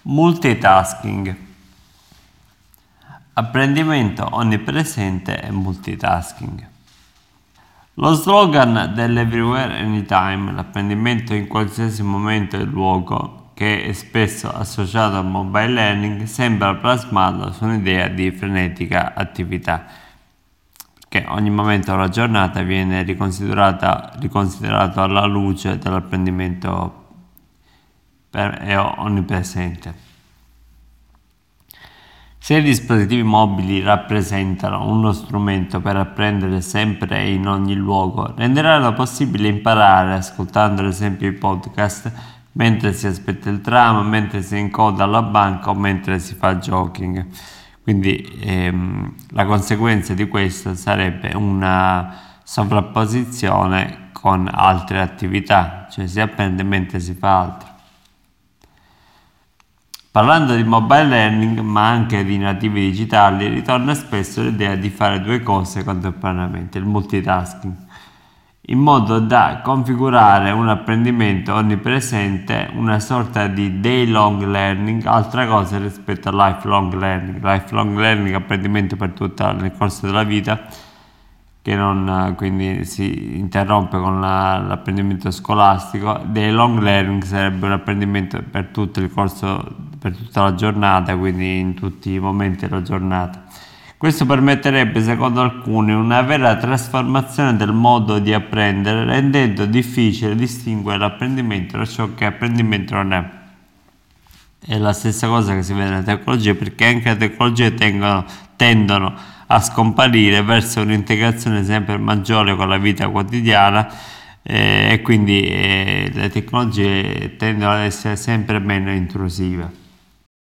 Multitasking. Apprendimento onnipresente e multitasking. Lo slogan dell'Everywhere Anytime, l'apprendimento in qualsiasi momento e luogo, che è spesso associato al mobile learning, sembra plasmato su un'idea di frenetica attività, perché ogni momento della giornata viene riconsiderato alla luce dell'apprendimento onnipresente. Se i dispositivi mobili rappresentano uno strumento per apprendere sempre e in ogni luogo, renderanno possibile imparare ascoltando ad esempio i podcast mentre si aspetta il tram, mentre si è in coda alla banca o mentre si fa jogging. Quindi la conseguenza di questo sarebbe una sovrapposizione con altre attività, cioè si apprende mentre si fa altro. Parlando di mobile learning, ma anche di nativi digitali, ritorna spesso l'idea di fare due cose contemporaneamente, il multitasking, in modo da configurare un apprendimento onnipresente, una sorta di day long learning, altra cosa rispetto a lifelong learning. Lifelong learning, apprendimento per tutto nel corso della vita, che non quindi si interrompe con l'apprendimento scolastico. Day long learning sarebbe un apprendimento per tutto il corso, per tutta la giornata, quindi in tutti i momenti della giornata. Questo permetterebbe, secondo alcuni, una vera trasformazione del modo di apprendere, rendendo difficile distinguere l'apprendimento da ciò che apprendimento non è. È la stessa cosa che si vede nelle tecnologie, perché anche le tecnologie tendono a scomparire verso un'integrazione sempre maggiore con la vita quotidiana, e quindi le tecnologie tendono ad essere sempre meno intrusive.